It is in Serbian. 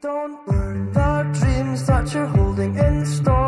Don't burn the dreams that you're holding in store.